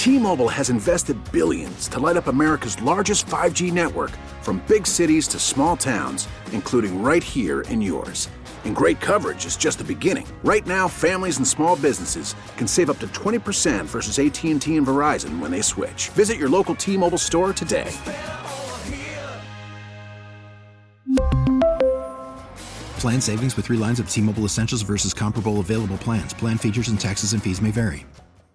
T-Mobile has invested billions to light up America's largest 5G network, from big cities to small towns, including right here in yours. And great coverage is just the beginning. Right now, families and small businesses can save up to 20% versus AT&T and Verizon when they switch. Visit your local T-Mobile store today. Plan savings with 3 lines of T-Mobile Essentials versus comparable available plans. Plan features and taxes and fees may vary.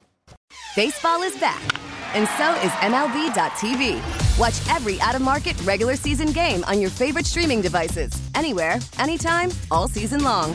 Baseball is back, and so is MLB.tv. Watch every out-of-market regular season game on your favorite streaming devices, anywhere, anytime, all season long.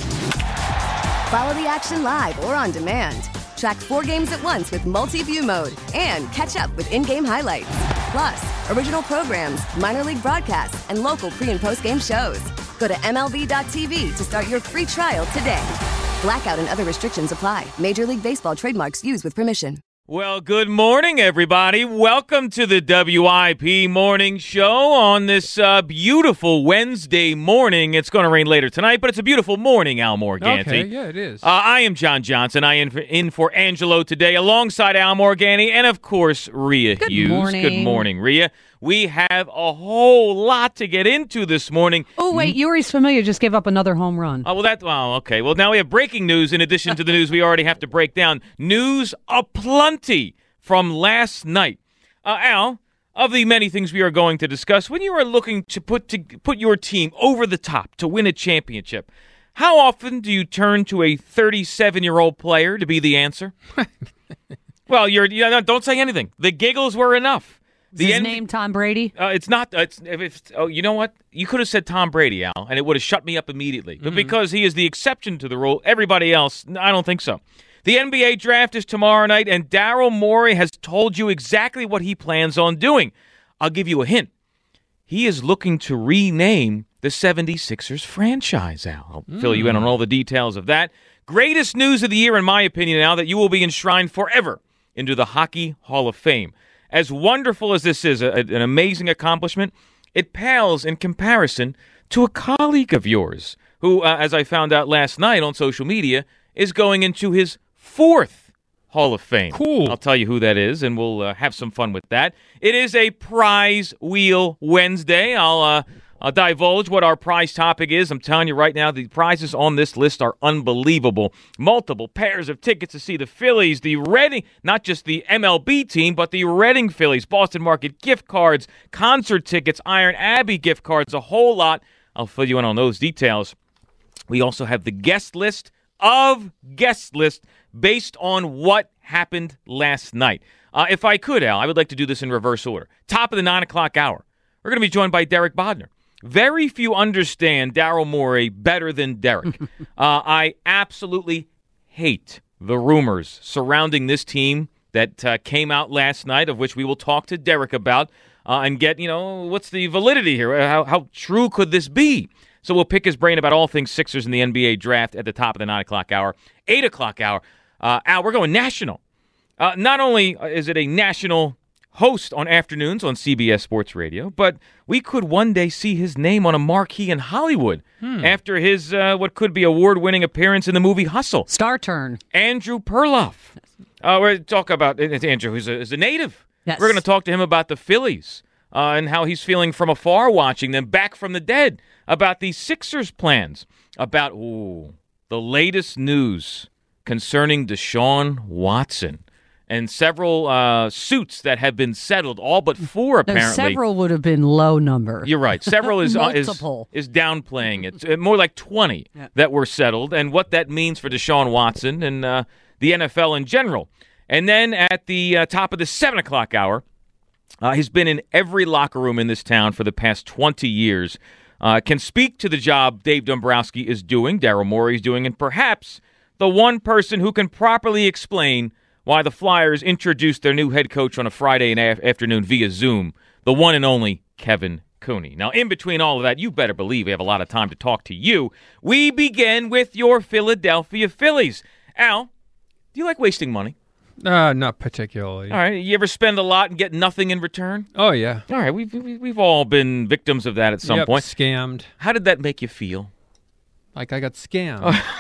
Follow the action live or on demand. Track 4 games at once with multi-view mode and catch up with in-game highlights. Plus, original programs, minor league broadcasts, and local pre- and post-game shows. Go to MLB.tv to start your free trial today. Blackout and other restrictions apply. Major League Baseball trademarks used with permission. Well, good morning, everybody. Welcome to the WIP Morning Show on this beautiful Wednesday morning. It's going to rain later tonight, but it's a beautiful morning, Al Morganti. Okay, yeah, it is. I am John Johnson. I am in for Angelo today, alongside Al Morganti and, of course, Rhea Hughes. Morning. Good morning, Rhea. We have a whole lot to get into this morning. Oh, wait, Yuri's Familiar just gave up another home run. Okay. Well, now we have breaking news in addition to the news we already have to break down. News aplenty from last night. Al, of the many things we are going to discuss, when you are looking to put your team over the top to win a championship, how often do you turn to a 37-year-old player to be the answer? Well, don't say anything. The giggles were enough. Is his name Tom Brady? It's not. You know what? You could have said Tom Brady, Al, and it would have shut me up immediately. But because he is the exception to the rule, everybody else, I don't think so. The NBA draft is tomorrow night, and Daryl Morey has told you exactly what he plans on doing. I'll give you a hint. He is looking to rename the 76ers franchise, Al. I'll fill you in on all the details of that. Greatest news of the year, in my opinion, Al, that you will be enshrined forever into the Hockey Hall of Fame. As wonderful as this is, an amazing accomplishment, it pales in comparison to a colleague of yours who, as I found out last night on social media, is going into his 4th Hall of Fame. Cool. I'll tell you who that is, and we'll have some fun with that. It is a Prize Wheel Wednesday. I'll divulge what our prize topic is. I'm telling you right now, the prizes on this list are unbelievable. Multiple pairs of tickets to see the Phillies, the Reading, not just the MLB team, but the Reading Phillies, Boston Market gift cards, concert tickets, Iron Abbey gift cards, a whole lot. I'll fill you in on those details. We also have the guest list based on what happened last night. If I could, Al, I would like to do this in reverse order. Top of the 9 o'clock hour, we're going to be joined by Derek Bodner. Very few understand Daryl Morey better than Derek. I absolutely hate the rumors surrounding this team that came out last night, of which we will talk to Derek about and get, what's the validity here? How true could this be? So we'll pick his brain about all things Sixers in the NBA draft at the top of the 9 o'clock hour. 8 o'clock hour, Al, we're going national. Not only is it a national host on afternoons on CBS Sports Radio, but we could one day see his name on a marquee in Hollywood after his what could be award-winning appearance in the movie Hustle. Star turn. Andrew Perloff. We're going to talk about Andrew, who's a native. Yes. We're going to talk to him about the Phillies and how he's feeling from afar watching them back from the dead, about the Sixers' plans, about the latest news concerning Deshaun Watson. And several suits that have been settled, all but 4 apparently. No, several would have been low number. You're right. Several is Multiple. is downplaying it. It's more like 20 that were settled, and what that means for Deshaun Watson and the NFL in general. And then at the top of the 7 o'clock hour, he's been in every locker room in this town for the past 20 years. Can speak to the job Dave Dombrowski is doing, Daryl Morey is doing, and perhaps the one person who can properly explain why the Flyers introduced their new head coach on a Friday afternoon via Zoom, the one and only Kevin Cooney. Now, in between all of that, you better believe we have a lot of time to talk to you. We begin with your Philadelphia Phillies. Al, do you like wasting money? Not particularly. All right. You ever spend a lot and get nothing in return? Oh, yeah. All right. We've all been victims of that at some point. Scammed. How did that make you feel? Like I got scammed.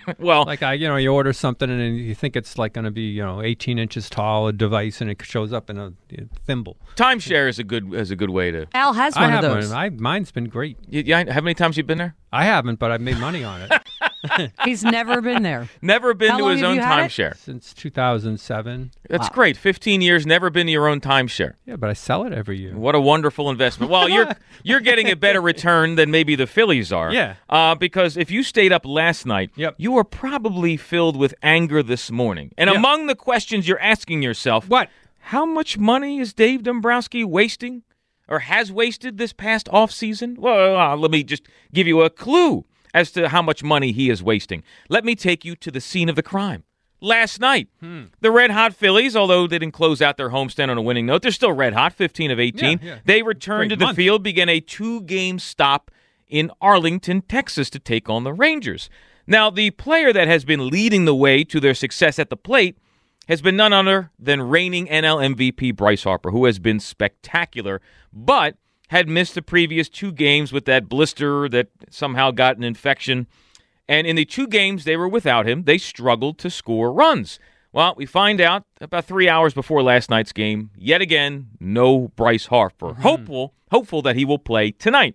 Well, like you order something and then you think it's like going to be 18 inches tall, a device, and it shows up in a thimble. Timeshare is a good way to. Al has one of those. Mine's been great. Yeah, how many times you been there? I haven't, but I've made money on it. He's never been there. Never been How to long his have own you had it? timeshare. Since 2007. That's great. 15 years, never been to your own timeshare. Yeah, but I sell it every year. What a wonderful investment. Well, you're getting a better return than maybe the Phillies are. Yeah. Because if you stayed up last night, you were probably filled with anger this morning. And among the questions you're asking yourself, what? How much money is Dave Dombrowski wasting or has wasted this past offseason? Well, let me just give you a clue as to how much money he is wasting. Let me take you to the scene of the crime. Last night, the red-hot Phillies, although they didn't close out their homestand on a winning note, they're still red-hot, 15 of 18. Yeah. They returned to the field, began a 2-game stop in Arlington, Texas, to take on the Rangers. Now, the player that has been leading the way to their success at the plate has been none other than reigning NL MVP Bryce Harper, who has been spectacular, but had missed the previous 2 games with that blister that somehow got an infection. And in the 2 games they were without him, they struggled to score runs. Well, we find out about 3 hours before last night's game, yet again, no Bryce Harper. Hopeful that he will play tonight.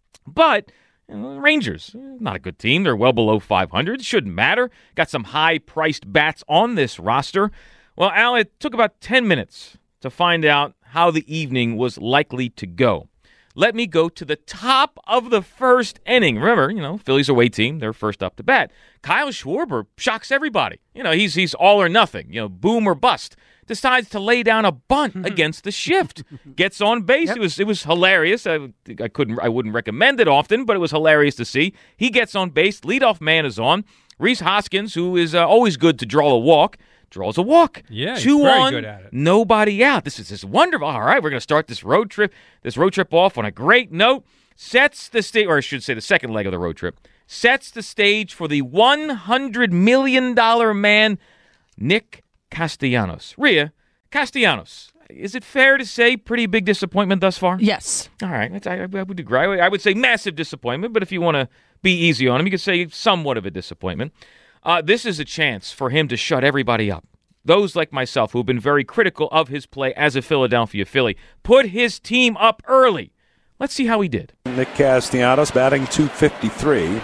But Rangers, not a good team. They're well below 500. Shouldn't matter. Got some high-priced bats on this roster. Well, Al, it took about 10 minutes to find out how the evening was likely to go. Let me go to the top of the first inning. Remember, Phillies away team, they're first up to bat. Kyle Schwarber shocks everybody. He's all or nothing, boom or bust. Decides to lay down a bunt against the shift. Gets on base. Yep. It was hilarious. I wouldn't recommend it often, but it was hilarious to see. He gets on base. Leadoff man is on. Rhys Hoskins, who is always good to draw a walk, draws a walk. Yeah, he's 2 very on, good at it. nobody out. This is wonderful. All right, we're going to start this road trip off on a great note. Sets the stage, or I should say the second leg of the road trip, sets the stage for the $100 million man, Nick Castellanos. Rhea, Castellanos, is it fair to say pretty big disappointment thus far? Yes. All right, I would agree. I would say massive disappointment, but if you want to be easy on him, you could say somewhat of a disappointment. This is a chance for him to shut everybody up. Those like myself who have been very critical of his play as a Philadelphia Philly. Put his team up early. Let's see how he did. Nick Castellanos batting .253.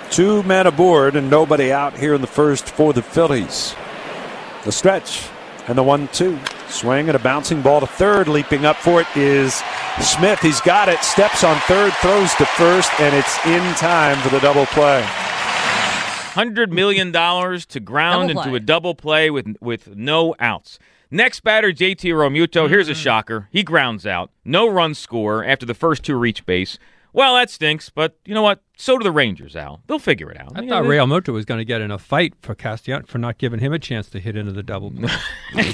2 men aboard and nobody out here in the first for the Phillies. The stretch and the 1-2. Swing and a bouncing ball to third. Leaping up for it is Smith. He's got it. Steps on third. Throws to first. And it's in time for the double play. $100 million to ground into a double play with no outs. Next batter, JT Realmuto. Here's a shocker. He grounds out. No run score after the first 2 reach base. Well, that stinks, but you know what? So do the Rangers, Al. They'll figure it out. I thought Realmuto was going to get in a fight for Castellanos for not giving him a chance to hit into the double play.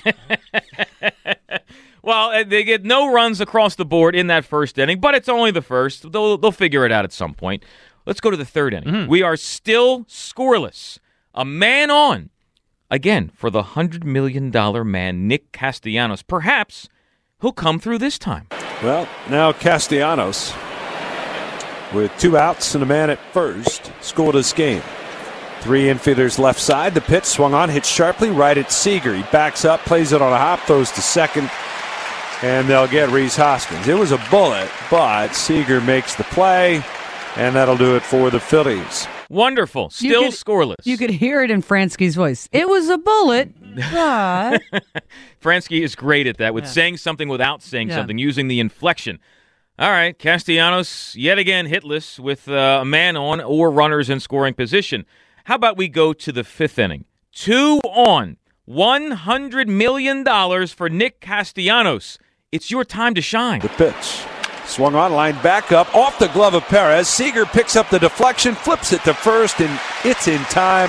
Well, they get no runs across the board in that first inning, but it's only the first. They'll figure it out at some point. Let's go to the third inning. We are still scoreless. A man on. Again, for the $100 million man, Nick Castellanos. Perhaps he'll come through this time. Well, now Castellanos, with 2 outs and a man at first, scored his game. 3 infielders left side. The pitch swung on, hit sharply right at Seager. He backs up, plays it on a hop, throws to second, and they'll get Rhys Hoskins. It was a bullet, but Seager makes the play, and that'll do it for the Phillies. Wonderful. Still scoreless. You could hear it in Fransky's voice. It was a bullet, but... Fransky is great at that, with saying something without saying something, using the inflection. All right, Castellanos yet again hitless with a man on or runners in scoring position. How about we go to the 5th inning? 2 on, $100 million for Nick Castellanos. It's your time to shine. The pitch. Swung on, line back up, off the glove of Perez. Seager picks up the deflection, flips it to first, and it's in time.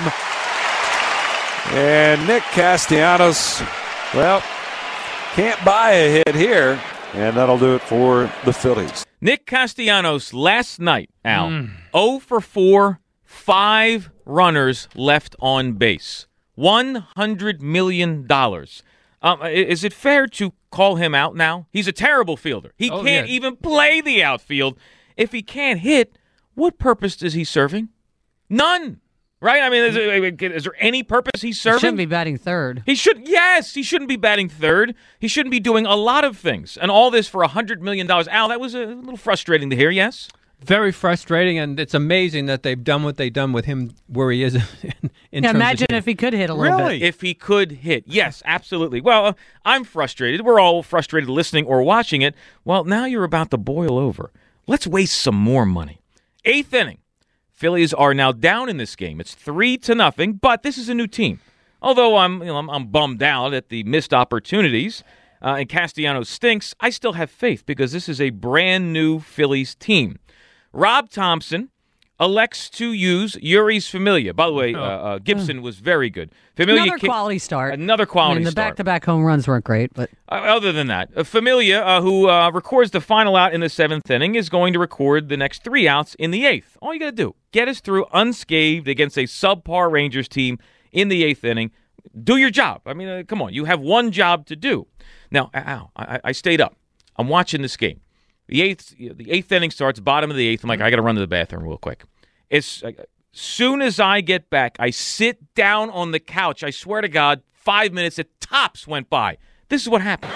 And Nick Castellanos, well, can't buy a hit here, and that'll do it for the Phillies. Nick Castellanos last night, Al, 0 for 4, 5 runners left on base. $100 million. Is it fair to call him out now? He's a terrible fielder. He can't even play the outfield. If he can't hit, what purpose is he serving? None. Right? I mean, is there any purpose he's serving? He shouldn't be batting third. He shouldn't be batting third. He shouldn't be doing a lot of things. And all this for $100 million. Al, that was a little frustrating to hear, yes? Very frustrating, and it's amazing that they've done what they've done with him where he is. Imagine if he could hit a little bit. If he could hit. Yes, absolutely. Well, I'm frustrated. We're all frustrated listening or watching it. Well, now you're about to boil over. Let's waste some more money. 8th inning. Phillies are now down in this game. It's 3-0, but this is a new team. Although I'm bummed out at the missed opportunities and Castellanos stinks, I still have faith because this is a brand new Phillies team. Rob Thompson elects to use Yuri's Familia. By the way, Gibson was very good. Familia Another quality start. Another quality the start. back-to-back home runs weren't great, but other than that, Familia, who records the final out in the 7th inning, is going to record the next 3 outs in the 8th. All you got to do, get us through unscathed against a subpar Rangers team in the 8th inning. Do your job. I mean, come on, you have one job to do. Now, Al, I stayed up. I'm watching this game. The 8th inning starts, bottom of the 8th. I'm like, I got to run to the bathroom real quick. As soon as I get back, I sit down on the couch. I swear to God, 5 minutes at tops went by. This is what happened.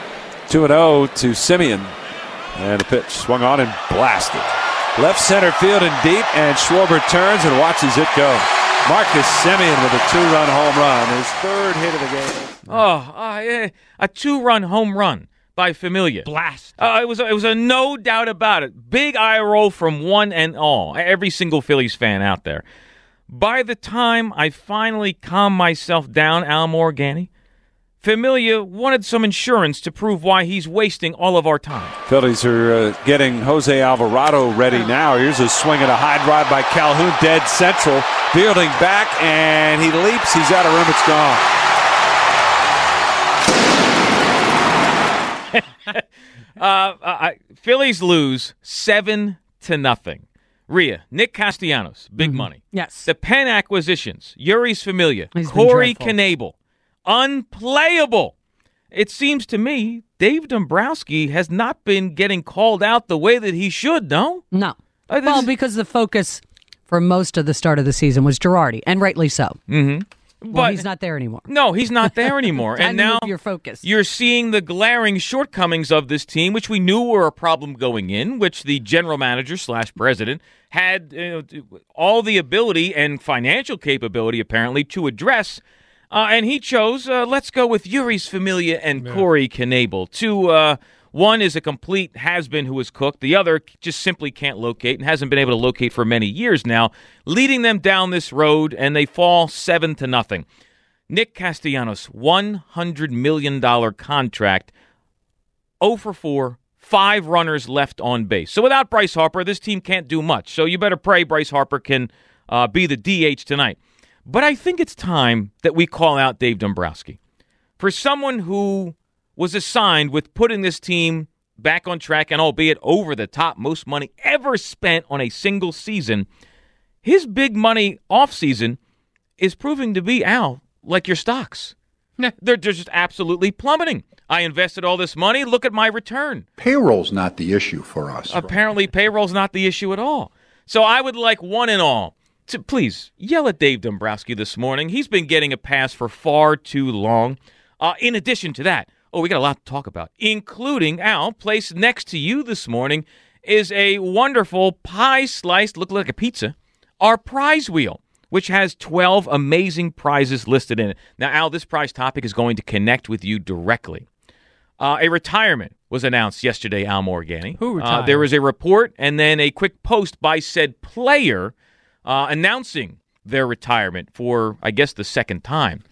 2-0 to Simeon. And the pitch swung on and blasted. Left center field and deep, and Schwarber turns and watches it go. Marcus Simeon with a 2-run home run, his 3rd hit of the game. A 2-run home run by Familia. Blast. It was a no doubt about it. Big eye roll from one and all. Every single Phillies fan out there. By the time I finally calmed myself down, Al Morganti, Familia wanted some insurance to prove why he's wasting all of our time. Phillies are getting Jose Alvarado ready now. Here's a swing and a high drive by Calhoun, dead central. Fielding back, and he leaps. He's out of room. It's gone. Phillies lose 7-0. Rhea, Nick Castellanos, big money. yes. The Penn acquisitions, Yuri's Familia, He's been Corey dreadful. Knebel, unplayable. It seems to me Dave Dombrowski has not been getting called out the way that he should, no? No. This Well, is- because the focus for most of the start of the season was Girardi, and rightly so. Well, But he's not there anymore. no, he's not there anymore. Time And to now move your focus. you're seeing the glaring shortcomings of this team, which we knew were a problem going in, which the general manager / president had all the ability and financial capability, apparently, to address. And he chose, let's go with Yuri's Familia and Corey Knebel. One is a complete has-been who is cooked. The other just simply can't locate and hasn't been able to locate for many years now, leading them down this road, and they fall 7-0. Nick Castellanos, $100 million contract, 0 for 4, 5 runners left on base. So without Bryce Harper, this team can't do much. So you better pray Bryce Harper can be the DH tonight. But I think it's time that we call out Dave Dombrowski. For someone who was assigned with putting this team back on track and albeit over the top, most money ever spent on a single season, his big money offseason is proving to be, Al, like your stocks. They're just absolutely plummeting. I invested all this money. Look at my return. Payroll's not the issue for us. Apparently, payroll's not the issue at all. So I would like one and all to please yell at Dave Dombrowski this morning. He's been getting a pass for far too long. In addition to that, we got a lot to talk about, including, Al, placed next to you this morning is a wonderful pie-sliced, look like a pizza, our prize wheel, which has 12 amazing prizes listed in it. Now, Al, this prize topic is going to connect with you directly. A retirement was announced yesterday, Al Morganti. Who retired? There was a report and then a quick post by said player announcing their retirement for, I guess, the second time.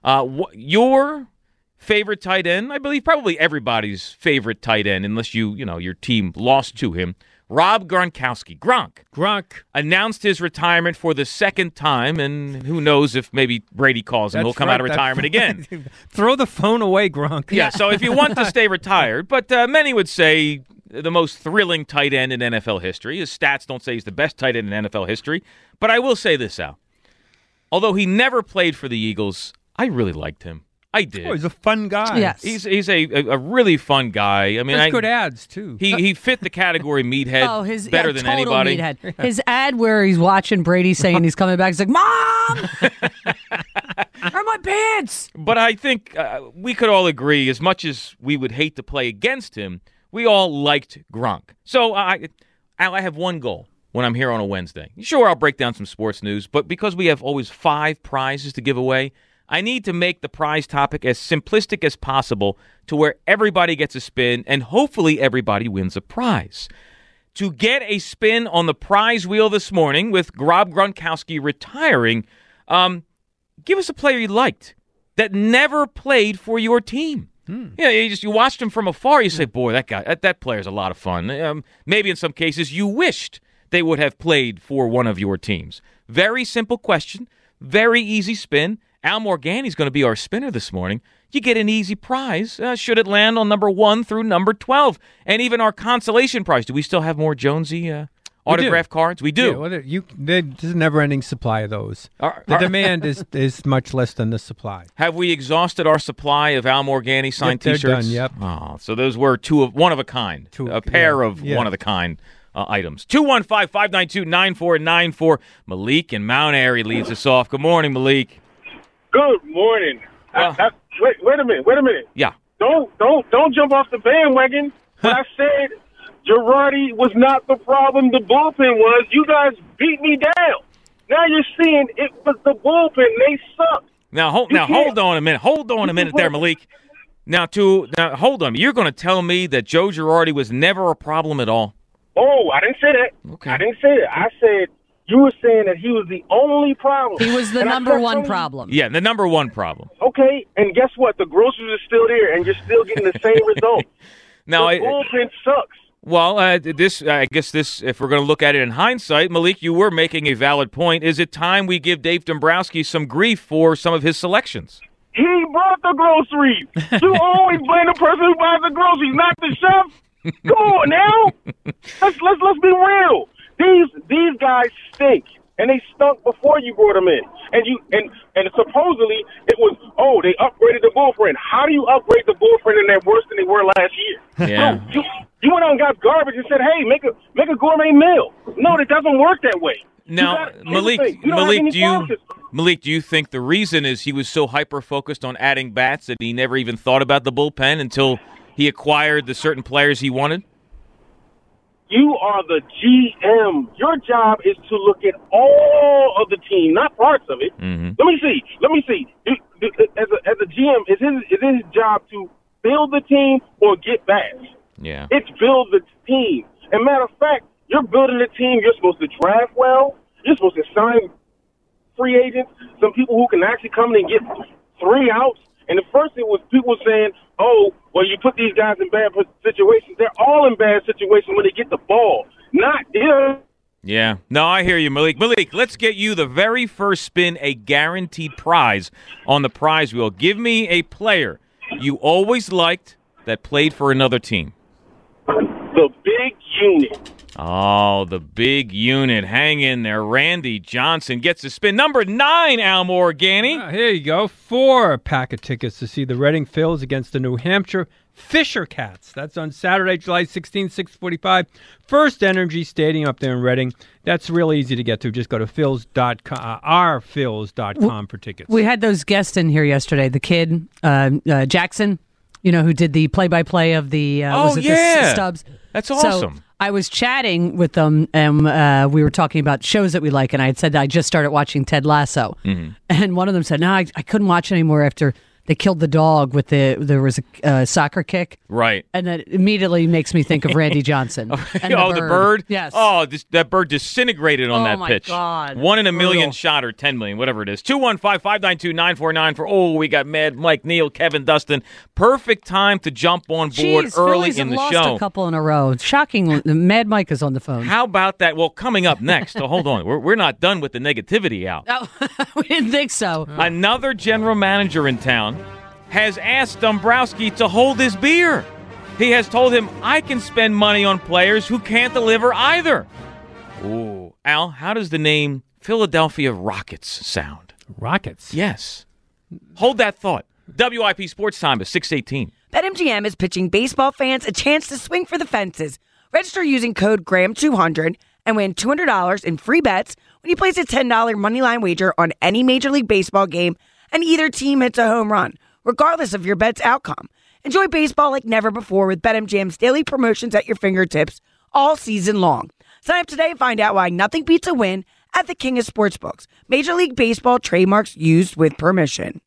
Your favorite tight end, I believe probably everybody's favorite tight end, unless your team lost to him, Rob Gronkowski. Gronk announced his retirement for the second time, and who knows if maybe Brady calls him, he'll come out of retirement again. Throw the phone away, Gronk. Yeah, so if you want to stay retired, but many would say the most thrilling tight end in NFL history. His stats don't say he's the best tight end in NFL history, but I will say this, Al. Although he never played for the Eagles, I really liked him. I did. Oh, he's a fun guy. Yes. He's a really fun guy. I mean, There's good ads, too. He fit the category meathead better than total anybody. Meathead. His ad where he's watching Brady saying he's coming back, he's like, Mom! Where are my pants? But I think we could all agree, as much as we would hate to play against him, we all liked Gronk. So I have one goal when I'm here on a Wednesday. Sure, I'll break down some sports news, but because we have always 5 prizes to give away, I need to make the prize topic as simplistic as possible to where everybody gets a spin and hopefully everybody wins a prize. To get a spin on the prize wheel this morning with Rob Gronkowski retiring, give us a player you liked that never played for your team. Yeah, you watched him from afar. You say, boy, that player's a lot of fun. Maybe in some cases you wished they would have played for one of your teams. Very simple question, very easy spin. Al Morgani's going to be our spinner this morning. You get an easy prize should it land on number 1 through number 12. And even our consolation prize. Do we still have more Jonesy autograph cards? We do. Yeah, there's a never-ending supply of those. The demand is much less than the supply. Have we exhausted our supply of Al Morgani signed T-shirts? They're T-shirts? done, yep. Oh, so those were one of a kind. A pair of one of the kind items. 215-592-9494. Malik in Mount Airy leads us off. Good morning, Malik. Good morning. Wait a minute. Yeah. Don't jump off the bandwagon. When I said Girardi was not the problem, the bullpen was. You guys beat me down. Now you're seeing it was the bullpen. They suck. Now hold on a minute. Hold on a minute there, Malik. Now hold on. You're going to tell me that Joe Girardi was never a problem at all? Oh, I didn't say that. Okay. I didn't say that. I said you were saying that he was the only problem. He was the number one problem. Yeah, the number one problem. Okay, and guess what? The groceries are still there, and you're still getting the same results. Now, the bullpen sucks. Well, I guess if we're going to look at it in hindsight, Malik, you were making a valid point. Is it time we give Dave Dombrowski some grief for some of his selections? He brought the groceries. You always blame the person who buys the groceries, not the chef. Come on now. Let's be real. These guys stink, and they stunk before you brought them in. And supposedly it was, they upgraded the bullpen. How do you upgrade the bullpen and they're worse than they were last year? Yeah. No, you went out and got garbage and said, hey, make a gourmet meal. No, it doesn't work that way. Now, Malik, do you think the reason is he was so hyper-focused on adding bats that he never even thought about the bullpen until he acquired the certain players he wanted? You are the GM. Your job is to look at all of the team, not parts of it. Mm-hmm. Let me see. As a GM, is his job to build the team or get bats? Yeah. It's build the team. And matter of fact, you're building a team. You're supposed to draft well. You're supposed to sign free agents, some people who can actually come in and get 3 outs. And the first thing was people saying, you put these guys in bad situations. They're all in bad situations when they get the ball, not them. Yeah. No, I hear you, Malik. Malik, let's get you the very first spin, a guaranteed prize on the prize wheel. Give me a player you always liked that played for another team. The big unit. Oh, the big unit. Hang in there. Randy Johnson gets a spin. Number 9, Al Morgani. Here you go. 4 pack of tickets to see the Reading Phils against the New Hampshire Fisher Cats. That's on Saturday, July 16, 6:45. First Energy Stadium up there in Reading. That's real easy to get to. Just go to ourphils.com for tickets. We had those guests in here yesterday. The kid, Jackson, who did the play-by-play of the, the Stubbs. That's awesome. So I was chatting with them, and we were talking about shows that we like, and I had said that I just started watching Ted Lasso. Mm-hmm. And one of them said, no, I couldn't watch anymore after they killed the dog with there was a soccer kick. Right. And that immediately makes me think of Randy Johnson. And the bird? Yes. Oh, that bird disintegrated on that pitch. Oh, my God. 1 in a million shot or 10 million, whatever it is. 215-592-9494 for, we got Mad Mike, Neil, Kevin, Dustin. Perfect time to jump on board early Phillies in the have show. Lost a couple in a row. Shocking. Mad Mike is on the phone. How about that? Well, coming up next. So hold on. We're not done with the negativity out. Oh, we didn't think so. Another general manager in town has asked Dombrowski to hold his beer. He has told him, I can spend money on players who can't deliver either. Ooh. Al, how does the name Philadelphia Rockets sound? Rockets? Yes. Hold that thought. WIP Sports Time is 6:18. BetMGM is pitching baseball fans a chance to swing for the fences. Register using code GRAHAM200 and win $200 in free bets when you place a $10 moneyline wager on any Major League Baseball game and either team hits a home run, regardless of your bet's outcome. Enjoy baseball like never before with BetMGM's daily promotions at your fingertips all season long. Sign up today and find out why nothing beats a win at the King of Sportsbooks. Major League Baseball trademarks used with permission.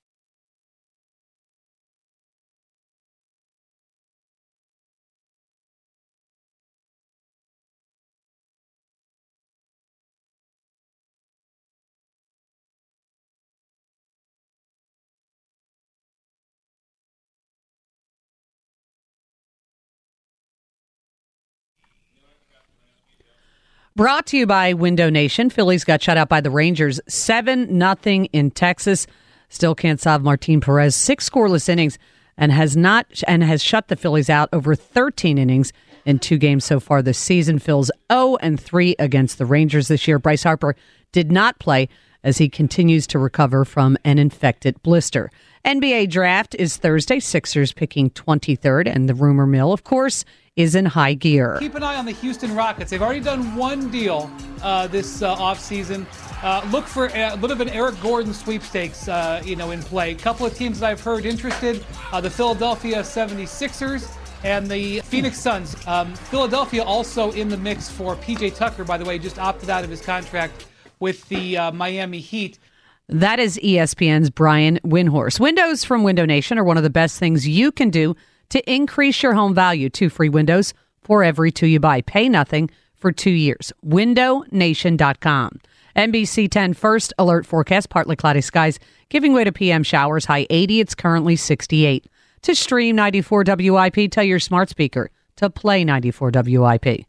Brought to you by Window Nation. Phillies got shut out by the Rangers 7-0 in Texas. Still can't solve Martin Perez 6 scoreless innings and has shut the Phillies out over 13 innings in 2 games so far this season. Phil's 0-3 against the Rangers this year. Bryce Harper did not play as he continues to recover from an infected blister. NBA draft is Thursday. Sixers picking 23rd, and the rumor mill, of course, is in high gear. Keep an eye on the Houston Rockets. They've already done one deal this offseason. Look for a little bit of Eric Gordon sweepstakes in play. A couple of teams that I've heard interested, the Philadelphia 76ers and the Phoenix Suns. Philadelphia also in the mix for P.J. Tucker, by the way, just opted out of his contract with the Miami Heat. That is ESPN's Brian Windhorst. Windows from Window Nation are one of the best things you can do to increase your home value. 2 free windows for every 2 you buy. Pay nothing for 2 years. WindowNation.com. NBC 10 first alert forecast. Partly cloudy skies giving way to PM showers. High 80. It's currently 68. To stream 94 WIP, tell your smart speaker to play 94 WIP.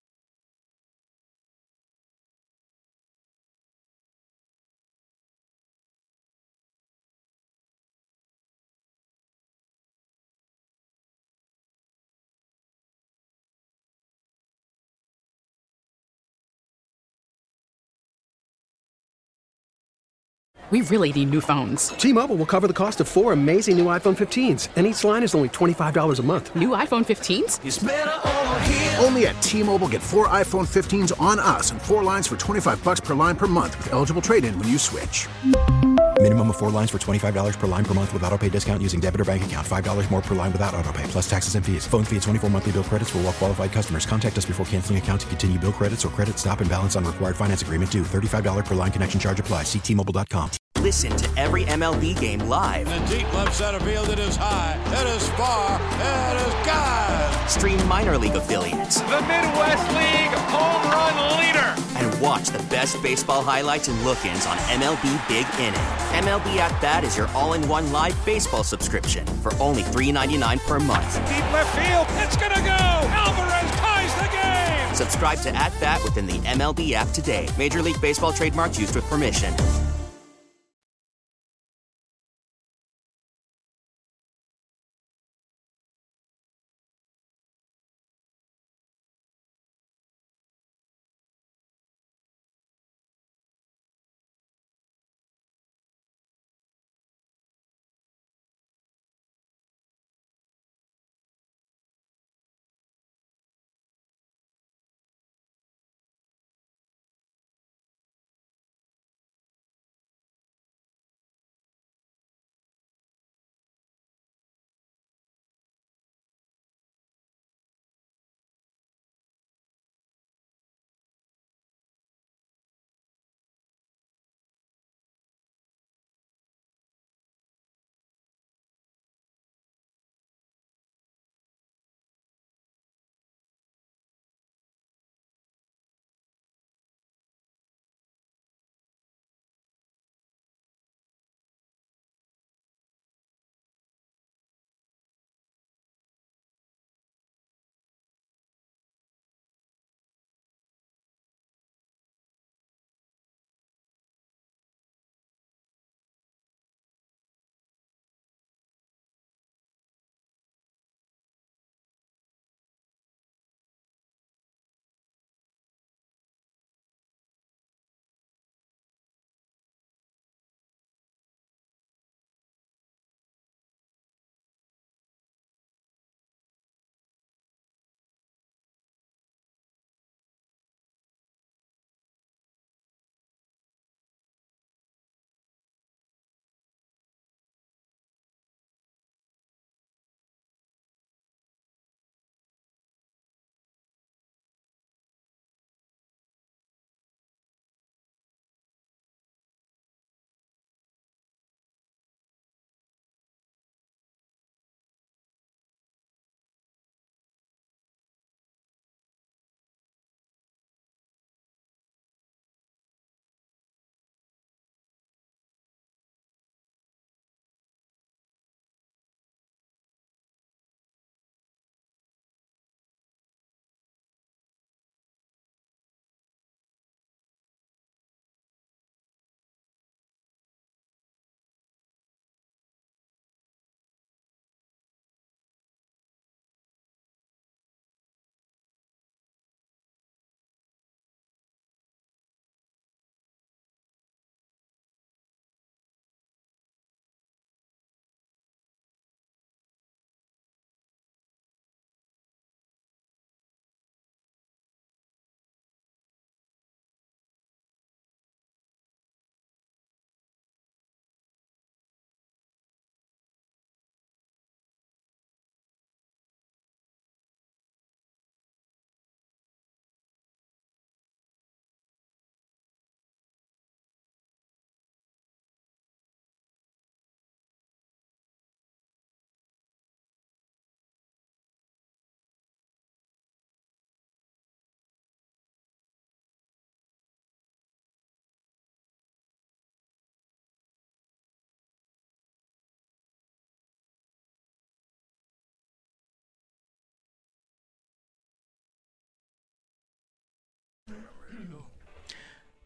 We really need new phones. T-Mobile will cover the cost of 4 amazing new iPhone 15s, and each line is only $25 a month. New iPhone 15s? It's better over here. Only at T-Mobile, get 4 iPhone 15s on us and 4 lines for $25 per line per month with eligible trade-in when you switch. Minimum of 4 lines for $25 per line per month with autopay discount using debit or bank account. $5 more per line without autopay, plus taxes and fees. Phone fee at 24 monthly bill credits for well-qualified customers. Contact us before canceling account to continue bill credits or credit stop and balance on required finance agreement due. $35 per line connection charge applies. See T-Mobile.com. Listen to every MLB game live. In the deep left center field, it is high, it is far, it is gone. Stream minor league affiliates. The Midwest League home run leader. And watch the best baseball highlights and look-ins on MLB Big Inning. MLB At Bat is your all-in-one live baseball subscription for only $3.99 per month. Deep left field, it's gonna go. Alvarez ties the game. Subscribe to At Bat within the MLB app today. Major League Baseball trademarks used with permission.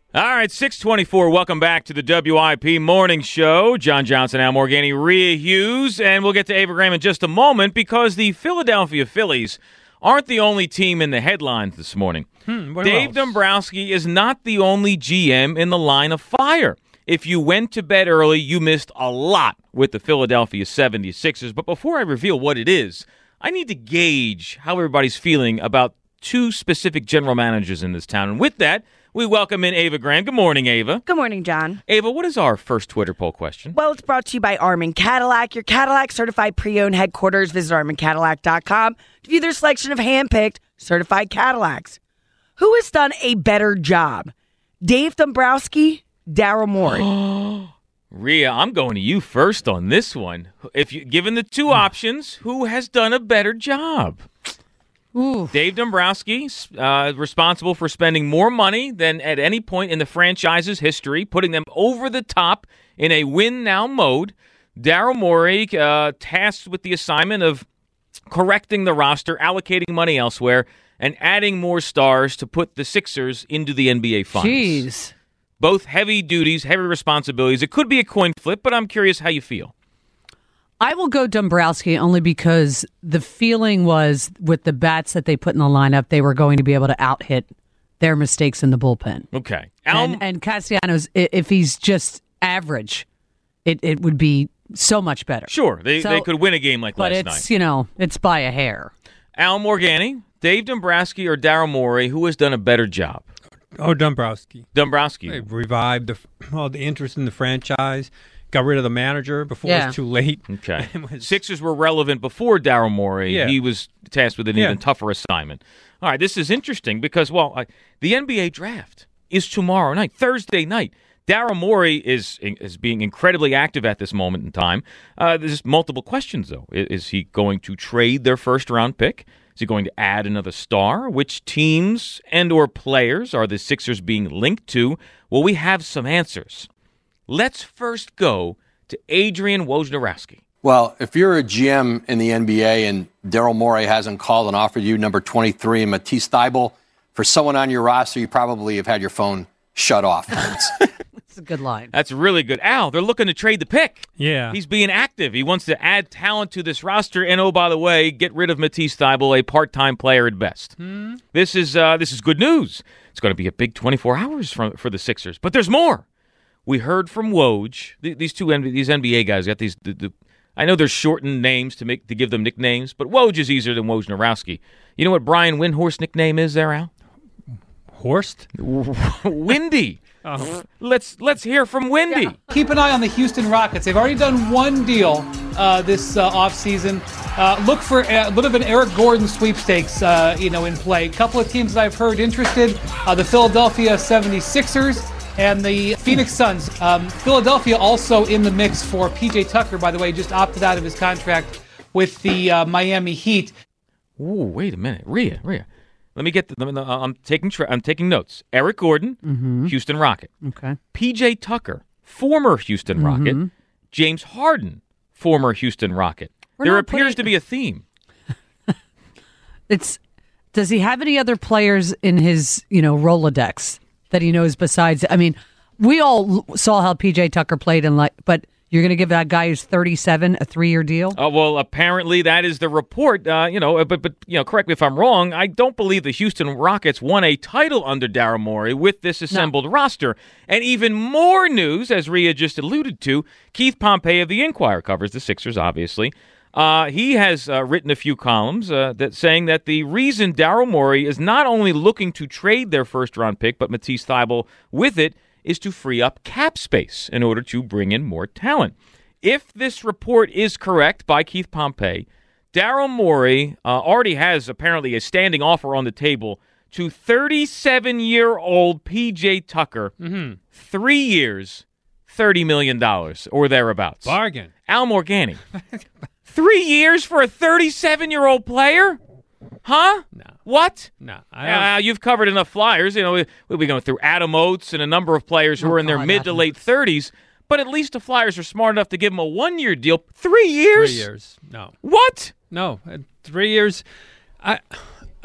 All right, 624. Welcome back to the WIP Morning Show. John Johnson, Al Morganti, Rhea Hughes, and we'll get to Ava Graham in just a moment because the Philadelphia Phillies aren't the only team in the headlines this morning. Dave Dombrowski is not the only GM in the line of fire. If you went to bed early, you missed a lot with the Philadelphia 76ers. But before I reveal what it is, I need to gauge how everybody's feeling about two specific general managers in this town. And with that, we welcome in Ava Graham. Good morning, Ava. Good morning, John. Ava, what is our first Twitter poll question? Well, it's brought to you by Armin Cadillac, your Cadillac certified pre-owned headquarters. Visit ArminCadillac.com to view their selection of hand-picked certified Cadillacs. Who has done a better job? Dave Dombrowski, Daryl Morey. Rhea, I'm going to you first on this one. If you given the two options, who has done a better job? Ooh. Dave Dombrowski, responsible for spending more money than at any point in the franchise's history, putting them over the top in a win-now mode. Daryl Morey, tasked with the assignment of correcting the roster, allocating money elsewhere, and adding more stars to put the Sixers into the NBA Finals. Jeez. Both heavy duties, heavy responsibilities. It could be a coin flip, but I'm curious how you feel. I will go Dombrowski only because the feeling was with the bats that they put in the lineup, they were going to be able to out-hit their mistakes in the bullpen. Okay. And Castellanos, if he's just average, it would be so much better. Sure. They could win a game like last night. But it's, it's by a hair. Al Morganti, Dave Dombrowski, or Daryl Morey, who has done a better job? Oh, Dombrowski. Dombrowski. They revived the interest in the franchise. Got rid of the manager before it was too late. Okay. Sixers were relevant before Daryl Morey. Yeah. He was tasked with an even tougher assignment. All right, this is interesting because, the NBA draft is tomorrow night, Thursday night. Daryl Morey is being incredibly active at this moment in time. There's multiple questions, though. Is he going to trade their first-round pick? Is he going to add another star? Which teams and or players are the Sixers being linked to? Well, we have some answers. Let's first go to Adrian Wojnarowski. Well, if you're a GM in the NBA and Daryl Morey hasn't called and offered you number 23 and Matisse Thybulle for someone on your roster, you probably have had your phone shut off. That's a good line. That's really good. Al, they're looking to trade the pick. Yeah. He's being active. He wants to add talent to this roster. And, oh, by the way, get rid of Matisse Thybulle, a part-time player at best. This is good news. It's going to be a big 24 hours for the Sixers. But there's more. We heard from Woj. These NBA guys got these. I know they're shortened names to give them nicknames, but Woj is easier than Wojnarowski. You know what Brian Windhorst's nickname is there, Al? Horst? Windy. Let's hear from Windy. Yeah. Keep an eye on the Houston Rockets. They've already done one deal this offseason. Look for a little bit of Eric Gordon sweepstakes, in play. A couple of teams that I've heard interested: the Philadelphia 76ers. And the Phoenix Suns. Philadelphia also in the mix for P.J. Tucker, by the way, just opted out of his contract with the Miami Heat. Ooh, wait a minute. Rhea. Let me get I'm taking notes. Eric Gordon, Houston Rocket. Okay. P.J. Tucker, former Houston Rocket. James Harden, former Houston Rocket. There appears to be a theme. Does he have any other players in his, Rolodex that he knows besides? I mean, we all saw how P.J. Tucker played but you're going to give that guy who's 37 a 3-year deal? Well, apparently that is the report. But correct me if I'm wrong. I don't believe the Houston Rockets won a title under Daryl Morey with this assembled roster. And even more news, as Rhea just alluded to, Keith Pompey of the Inquirer covers the Sixers, obviously. He has written a few columns saying that the reason Daryl Morey is not only looking to trade their first-round pick, but Matisse Thybulle with it, is to free up cap space in order to bring in more talent. If this report is correct by Keith Pompey, Daryl Morey already has apparently a standing offer on the table to 37-year-old P.J. Tucker, 3 years, $30 million or thereabouts. Bargain. Al Morganti. 3 years for a 37-year-old player? Huh? No. What? No. You've covered enough Flyers. We'll be going through Adam Oates and a number of players who are in their mid to late 30s. But at least the Flyers are smart enough to give him a 1-year deal. 3 years? 3 years. No. What? No. 3 years. I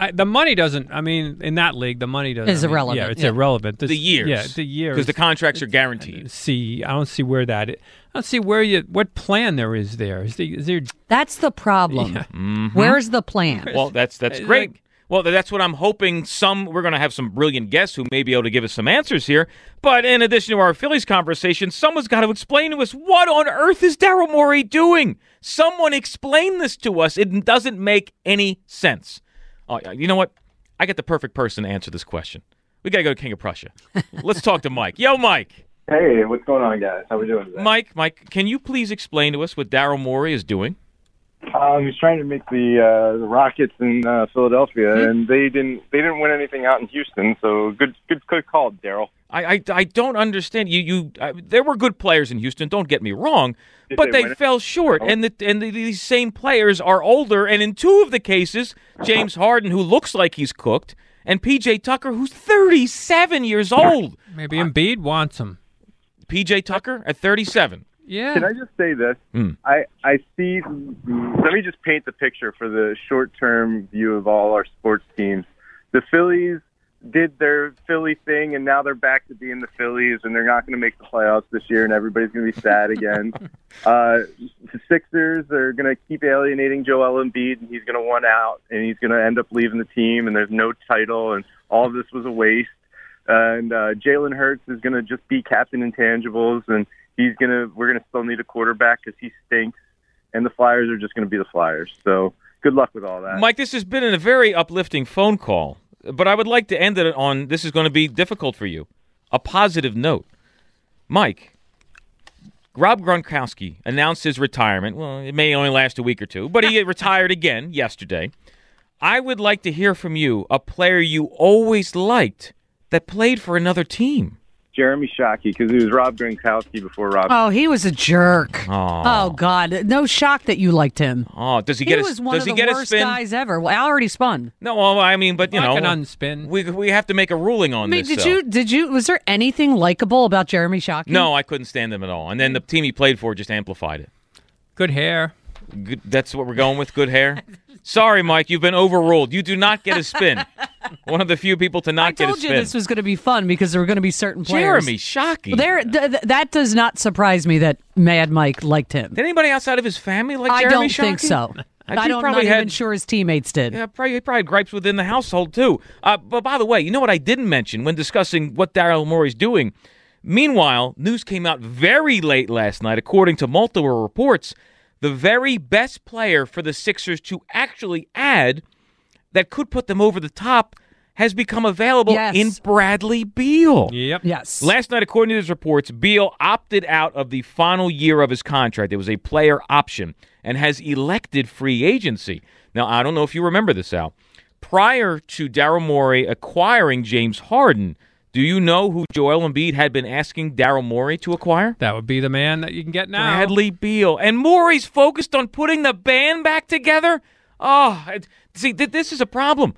The money doesn't. I mean, in that league, the money doesn't. Is irrelevant. Yeah, it's irrelevant. The years. Yeah, the years. Because the contracts are guaranteed. I don't see where that. I don't see what plan there is there. Is there? That's the problem. Yeah. Mm-hmm. Where's the plan? Well, that's great. Well, that's what I'm hoping. We're going to have some brilliant guests who may be able to give us some answers here. But in addition to our Phillies conversation, someone's got to explain to us what on earth is Daryl Morey doing? Someone explain this to us. It doesn't make any sense. Oh, you know what? I get the perfect person to answer this question. We got to go to King of Prussia. Let's talk to Mike. Yo, Mike. Hey, what's going on, guys? How we doing today? Mike, can you please explain to us what Daryl Morey is doing? He's trying to make the Rockets in Philadelphia, and they didn't win anything out in Houston. So good call, Daryl. I don't understand. There were good players in Houston. Don't get me wrong, but they fell short. Oh. And these same players are older. And in two of the cases, James Harden, who looks like he's cooked, and P.J. Tucker, who's 37 years old. Maybe Embiid wants him. P.J. Tucker at 37. Yeah. Can I just say this? I see. Let me just paint the picture for the short-term view of all our sports teams. The Phillies did their Philly thing, and now they're back to being the Phillies, and they're not going to make the playoffs this year, and everybody's going to be sad again. The Sixers are going to keep alienating Joel Embiid, and he's going to want out, and he's going to end up leaving the team, and there's no title, and all of this was a waste. And Jalen Hurts is going to just be captain intangibles, and we're going to still need a quarterback because he stinks, and the Flyers are just going to be the Flyers. So good luck with all that. Mike, this has been a very uplifting phone call, but I would like to end it on, this is going to be difficult for you, a positive note. Mike, Rob Gronkowski announced his retirement. Well, it may only last a week or two, but he retired again yesterday. I would like to hear from you, a player you always liked that played for another team. Jeremy Shockey, because he was Rob Gronkowski before Rob. Oh, he was a jerk. Oh, God. No shock that you liked him. Oh, does he get He was one of the worst guys ever. Well, I already spun. No, well, I mean, but, I can unspin. We have to make a ruling on this. Was there anything likable about Jeremy Shockey? No, I couldn't stand him at all. And then the team he played for just amplified it. Good hair. Good, that's what we're going with, good hair? Sorry, Mike, you've been overruled. You do not get a spin. One of the few people to not get a spin. I told you this was going to be fun because there were going to be certain players. Jeremy Shockey. Well, that does not surprise me that Mad Mike liked him. Did anybody outside of his family like Jeremy Shockey? I don't think so. I'm not even sure his teammates did. Yeah, he probably had gripes within the household, too. But by the way, you know what I didn't mention when discussing what Daryl Morey's doing? Meanwhile, news came out very late last night, according to multiple reports. The very best player for the Sixers to actually add that could put them over the top has become available in Bradley Beal. Yep. Yes. Last night, according to these reports, Beal opted out of the final year of his contract. It was a player option and has elected free agency. Now, I don't know if you remember this, Al. Prior to Daryl Morey acquiring James Harden, do you know who Joel Embiid had been asking Daryl Morey to acquire? That would be the man that you can get now. Bradley Beal. And Morey's focused on putting the band back together? Oh, see, this is a problem.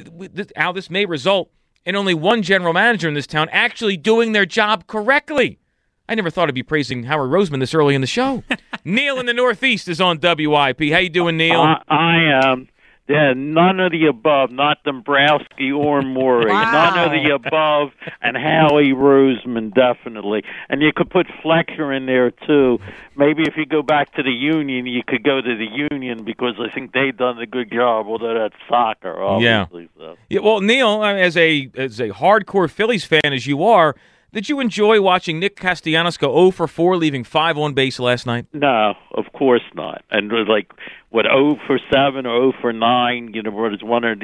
Al, this may result in only one general manager in this town actually doing their job correctly. I never thought I'd be praising Howard Roseman this early in the show. Neil in the Northeast is on WIP. How you doing, Neil? I am. Yeah, none of the above, not Dombrowski or Morey. Wow. None of the above, and Howie Roseman, definitely. And you could put Fletcher in there, too. Maybe if you go back to the Union, you could go to the Union, because I think they've done a good job, although that's soccer, obviously. Yeah. So. Yeah, well, Neil, as a hardcore Phillies fan as you are, did you enjoy watching Nick Castellanos go 0 for 4, leaving 5 on base last night? No, of course not. And like, 0 for 7 or 0 for 9, I was wondering,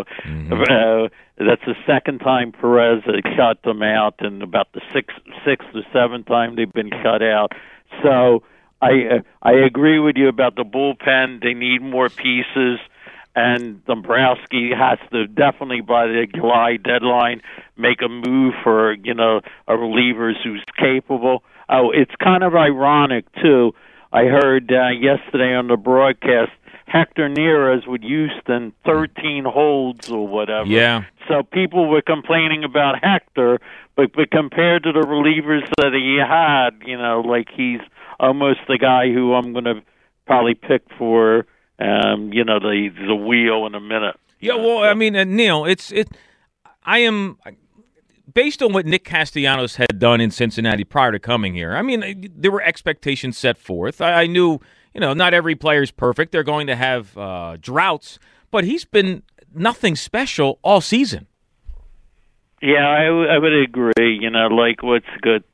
that's the second time Perez had shut them out, and about the sixth or seventh time they've been shut out. So I agree with you about the bullpen. They need more pieces. And Dombrowski has to definitely, by the July deadline, make a move for, a reliever who's capable. Oh, it's kind of ironic, too. I heard yesterday on the broadcast, Hector Neris with Houston, 13 holds or whatever. Yeah. So people were complaining about Hector, but compared to the relievers that he had, like he's almost the guy who I'm going to probably pick for the wheel in a minute. Yeah, well, I mean, Neil, I am based on what Nick Castellanos had done in Cincinnati prior to coming here. I mean, there were expectations set forth. I knew, not every player is perfect. They're going to have droughts, but he's been nothing special all season. Yeah, I would agree. What's good,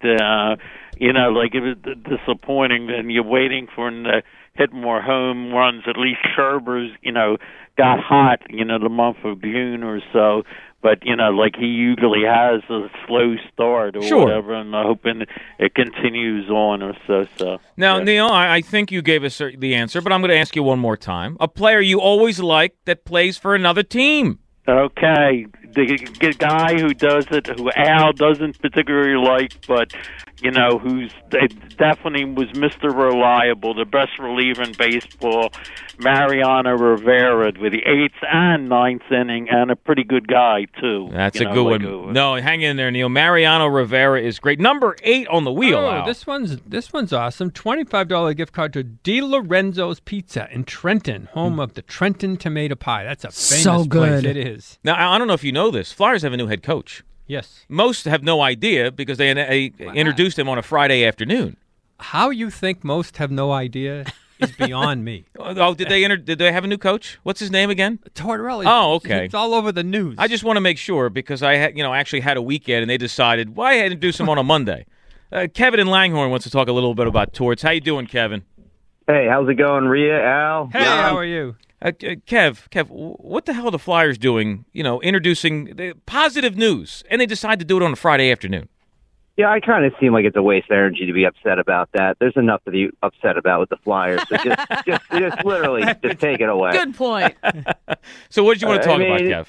it was disappointing, and you're waiting for him to hit more home runs. At least Scherber's, got hot, the month of June or so. But, he usually has a slow start or whatever, and I'm hoping it continues on or so. Now, Neil, I think you gave us the answer, but I'm going to ask you one more time. A player you always like that plays for another team. Okay, the guy who does it, who Al doesn't particularly like, but who's definitely was Mr. Reliable, the best reliever in baseball, Mariano Rivera, with the 8th and 9th inning, and a pretty good guy too. That's a good one. No, hang in there, Neil. Mariano Rivera is great. Number 8 on the wheel. Oh, this one's awesome. $25 gift card to Di Lorenzo's Pizza in Trenton, home of the Trenton Tomato Pie. That's a famous place. It is. Now, I don't know if you know this. Flyers have a new head coach. Yes. Most have no idea because they introduced him on a Friday afternoon. How you think most have no idea is beyond me. Oh, did they have a new coach? What's his name again? Tortorella. Oh, okay. It's all over the news. I just want to make sure because I actually had a weekend and they decided why introduce him on a Monday. Kevin in Langhorne wants to talk a little bit about Torts. How you doing, Kevin? Hey, how's it going, Rhea, Al? Hey, how are you? Kev, what the hell are the Flyers doing, introducing the positive news, and they decide to do it on a Friday afternoon? Yeah, I kind of seem like it's a waste of energy to be upset about that. There's enough to be upset about with the Flyers. So just literally, just take it away. Good point. So what did you want to talk about, Kev?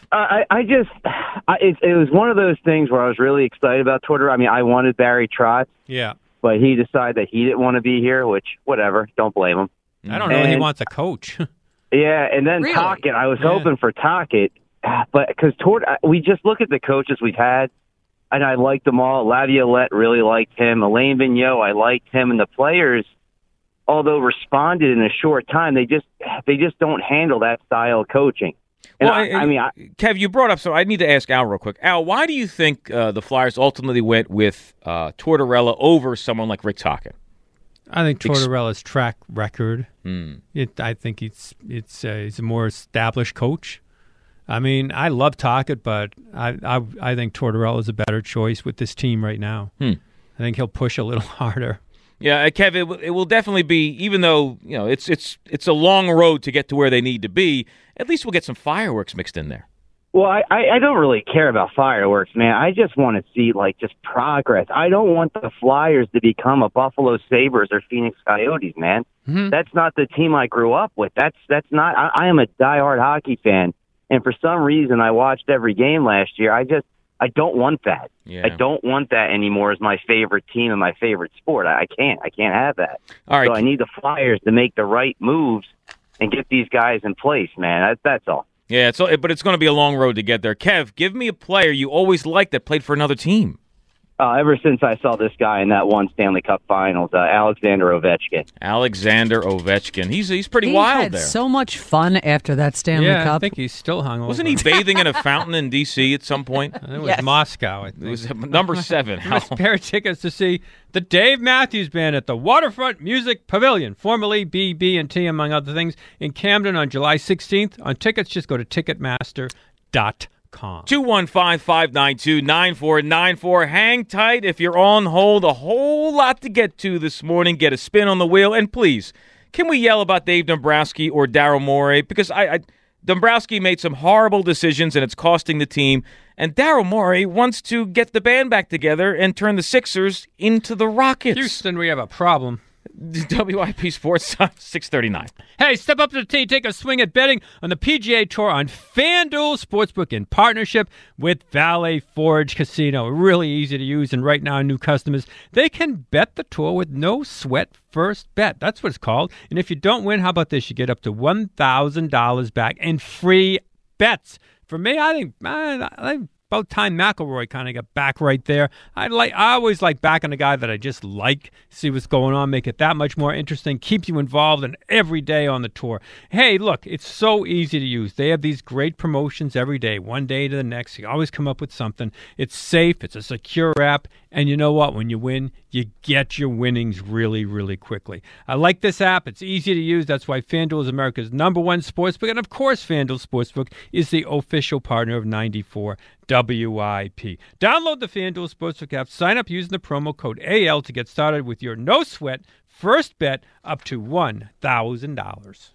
It was one of those things where I was really excited about Tortorella. I mean, I wanted Barry Trotz. Yeah. But he decided that he didn't want to be here, which, whatever, don't blame him. I don't know. He wants a coach. Yeah, and then really? Tocchet. I was hoping for Tocchet, but because we just look at the coaches we've had, and I liked them all. Laviolette really liked him. Alain Vigneault, I liked him, and the players, although responded in a short time, they just don't handle that style of coaching. And well, Kev, you brought up, so I need to ask Al real quick. Al, why do you think the Flyers ultimately went with Tortorella over someone like Rick Tocchet? I think Tortorella's track record. I think he's a more established coach. I mean, I love Tocchet, but I think Tortorella's a better choice with this team right now. I think he'll push a little harder. Yeah, Kev, it will definitely be. Even though it's a long road to get to where they need to be, at least we'll get some fireworks mixed in there. Well, I don't really care about fireworks, man. I just want to see, just progress. I don't want the Flyers to become a Buffalo Sabres or Phoenix Coyotes, man. Mm-hmm. That's not the team I grew up with. That's not. I am a diehard hockey fan, and for some reason, I watched every game last year. I don't want that. Yeah. I don't want that anymore as my favorite team and my favorite sport. I can't have that. All right. So I need the Flyers to make the right moves and get these guys in place, man. That's all. Yeah, but it's going to be a long road to get there. Kev, give me a player you always liked that played for another team. Ever since I saw this guy in that one Stanley Cup Finals, Alexander Ovechkin. Alexander Ovechkin. He's pretty wild there. He had so much fun after that Stanley Cup. I think he's still hungover. Wasn't he bathing in a fountain in D.C. at some point? It was Moscow, I think. It was number 7. Pair of tickets to see the Dave Matthews Band at the Waterfront Music Pavilion, formerly BB&T, among other things, in Camden on July 16th. On tickets, just go to Ticketmaster.com. 215-592-9494. Hang tight if you're on hold. A whole lot to get to this morning. Get a spin on the wheel. And please, can we yell about Dave Dombrowski or Daryl Morey? Because Dombrowski made some horrible decisions, and it's costing the team. And Daryl Morey wants to get the band back together and turn the Sixers into the Rockets. Houston, we have a problem. WIP Sports 639. Hey, step up to the tee. Take a swing at betting on the PGA Tour on FanDuel Sportsbook in partnership with Valley Forge Casino. Really easy to use, and right now, new customers, they can bet the tour with no sweat first bet. That's what it's called. And if you don't win, how about this? You get up to $1,000 back in free bets. For me, I think About time McElroy kind of got back right there. I always like backing a guy that I just like, see what's going on, make it that much more interesting, keep you involved in every day on the tour. Hey, look, it's so easy to use. They have these great promotions every day, one day to the next. You always come up with something. It's safe. It's a secure app. And you know what? When you win, you get your winnings really, really quickly. I like this app. It's easy to use. That's why FanDuel is America's #1 sportsbook. And, of course, FanDuel Sportsbook is the official partner of 94 WIP. Download the FanDuel Sportsbook app. Sign up using the promo code AL to get started with your no-sweat first bet up to $1,000.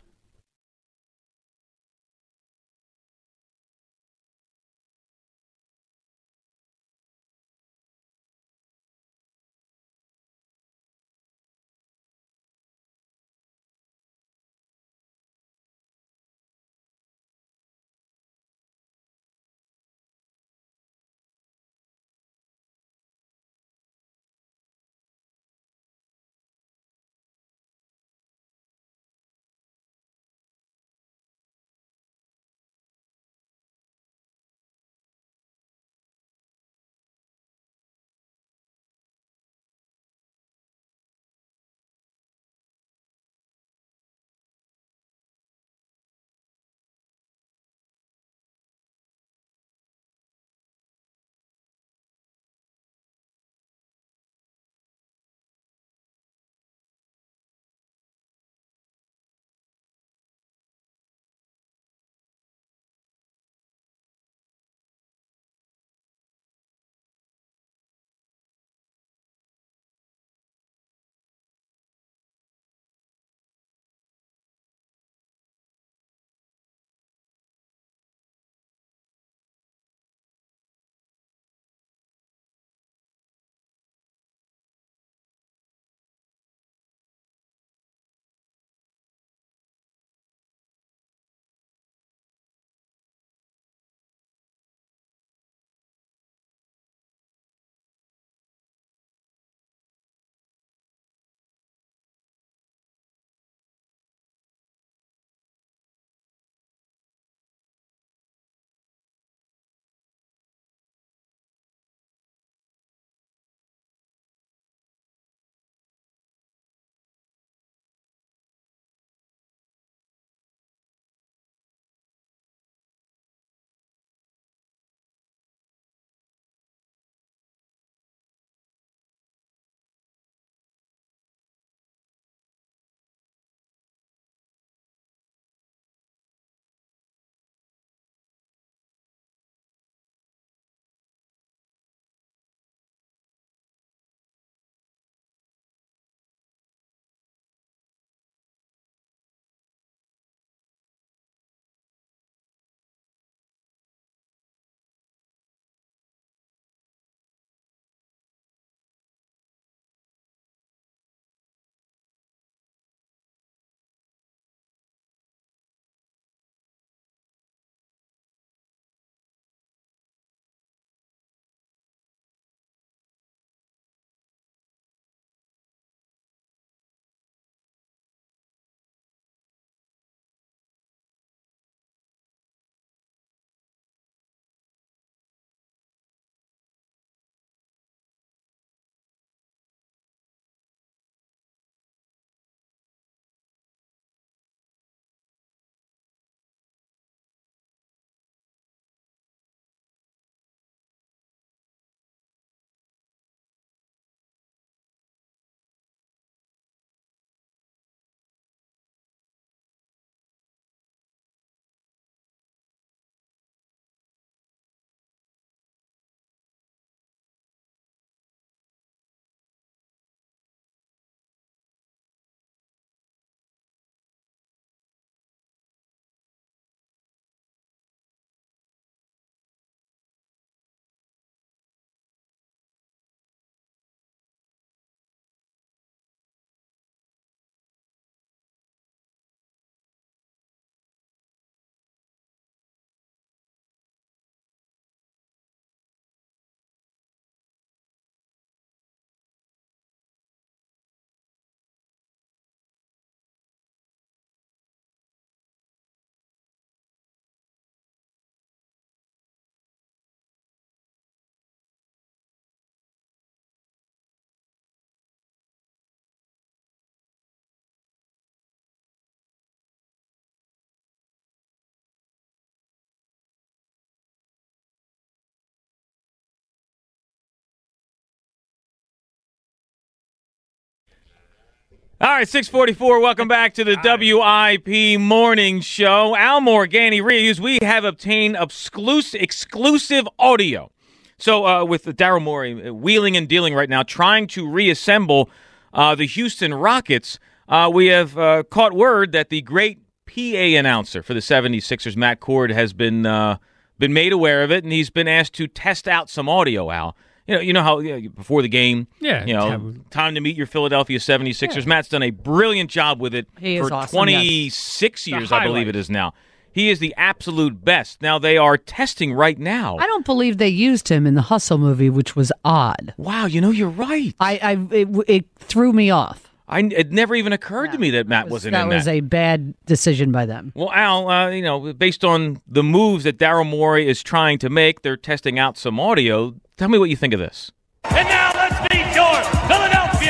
All right, 644, welcome back to the WIP Morning Show. Al Morganti, Rios, we have obtained exclusive audio. So with Daryl Morey wheeling and dealing right now, trying to reassemble the Houston Rockets, we have caught word that the great PA announcer for the 76ers, Matt Cord, has been made aware of it, and he's been asked to test out some audio, Al. You know how before the game, time to meet your Philadelphia 76ers. Yeah. Matt's done a brilliant job with it for awesome, 26 years, I believe it is now. He is the absolute best. Now, they are testing right now. I don't believe they used him in the Hustle movie, which was odd. Wow, you're right. It threw me off. It never even occurred to me that Matt wasn't in that. That was a bad decision by them. Well, Al, based on the moves that Daryl Morey is trying to make, they're testing out some audio. Tell me what you think of this. And now let's meet your Philadelphia